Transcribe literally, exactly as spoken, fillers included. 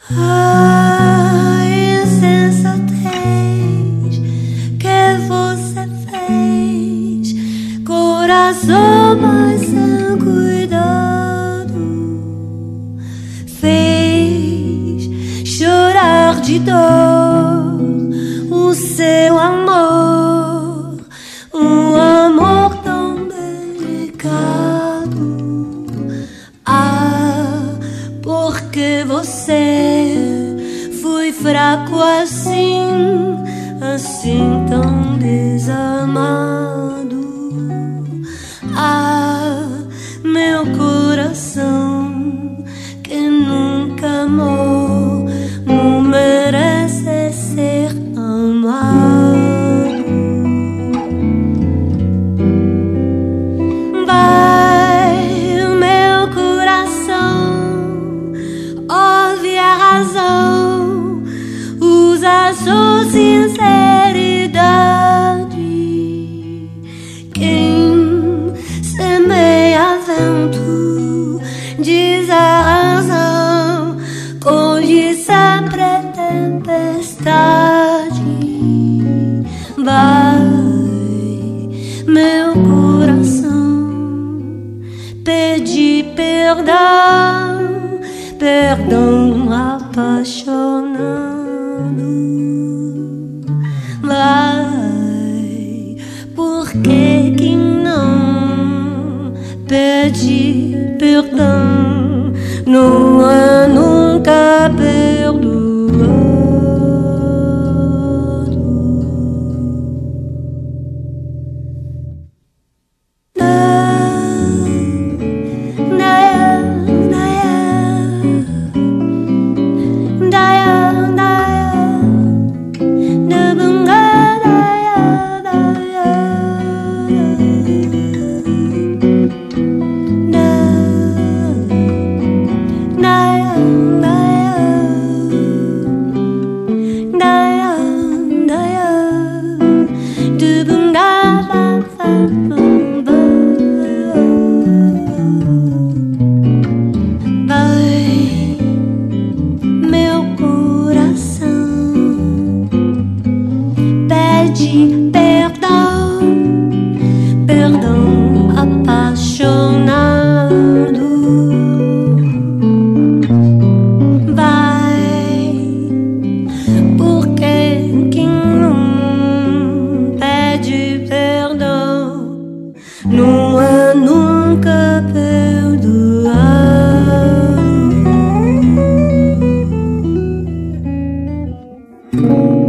A insensatez que você fez, coração mais sem cuidado, fez chorar de dor o seu amor, um amor tão delicado. Ah, porque você foi fraco assim, assim tão desamado. Ah, meu coração que nunca amou não merece ser amado. Vai, meu coração, ouve a razão, usa a sua sinceridade. Quem semeia vento diz a razão, colhe sempre a tempestade. Vai, meu coração, pede perdão, perdão apaixonado. Vai, porque quem não pede perdão não é nunca perdoado. Vai, meu coração, pede perdão, perdão apaixonado. Vai, porque quem não pede perdão não é nunca perdoado.